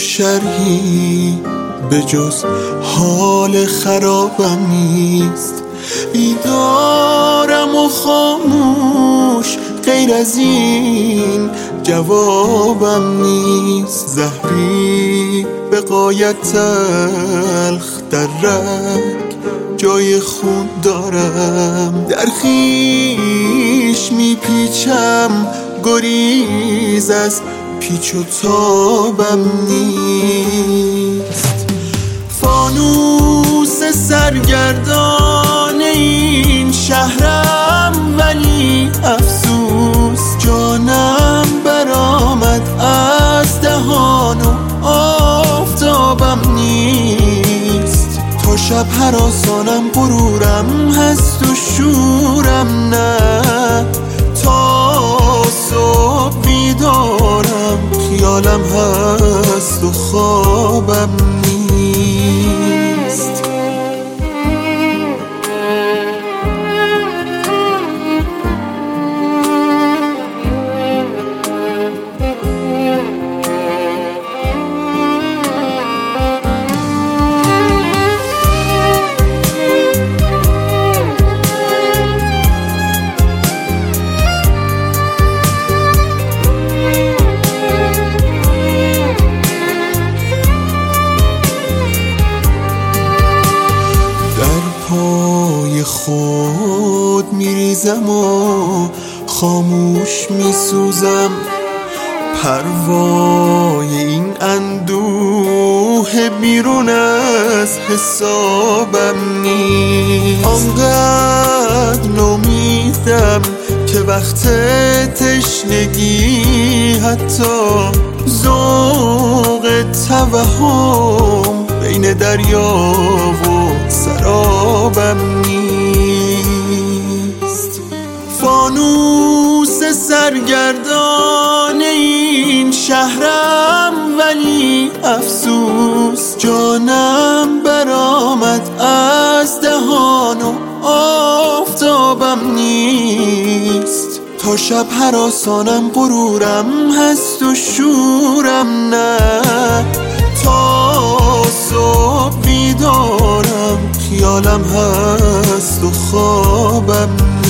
شرحی به جز حال خرابم نیست. بیدارم و خاموش، غیر از این جوابم نیست. زهری به غایت تلخ در رگ جای خون دارم. در خویش میپیچم، گریز از پیچ و تابم نیست. فانوس سرگردان این شهرم، ولی افسوس جانم برآمد از دهان و آفتابم نیست. تا شب هراسانم غرورم هست و شورم نه، تا صبح بیدارم خیالم هست و خوابم نیست. پای خود میریزم و خاموش میسوزم. پروای این اندوه بیرون از حسابم نیست. آنقدر نومیدم که وقت تشنگی حتی ذوق توهم بین دریا و سرابم نیست. فانوس سرگردان این شهرم، ولی افسوس جانم برآمد از دهان و آفتابم نیست. تا شب هراسانم غرورم هست و شورم نه، تا صبح بیدارم خیالم هست و خوابم